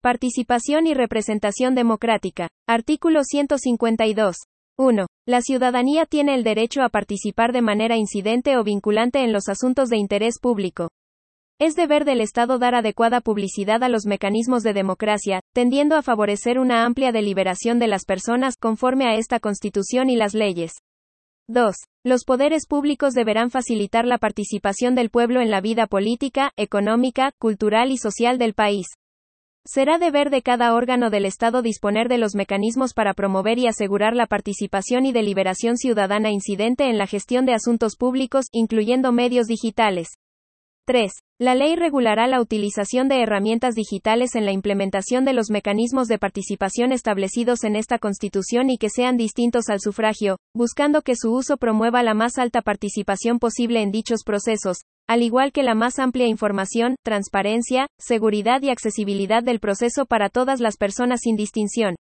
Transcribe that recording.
Participación y representación democrática. Artículo 152. 1. La ciudadanía tiene el derecho a participar de manera incidente o vinculante en los asuntos de interés público. Es deber del Estado dar adecuada publicidad a los mecanismos de democracia, tendiendo a favorecer una amplia deliberación de las personas, conforme a esta Constitución y las leyes. 2. Los poderes públicos deberán facilitar la participación del pueblo en la vida política, económica, cultural y social del país. Será deber de cada órgano del Estado disponer de los mecanismos para promover y asegurar la participación y deliberación ciudadana incidente en la gestión de asuntos públicos, incluyendo medios digitales. 3. La ley regulará la utilización de herramientas digitales en la implementación de los mecanismos de participación establecidos en esta Constitución y que sean distintos al sufragio, buscando que su uso promueva la más alta participación posible en dichos procesos, al igual que la más amplia información, transparencia, seguridad y accesibilidad del proceso para todas las personas sin distinción.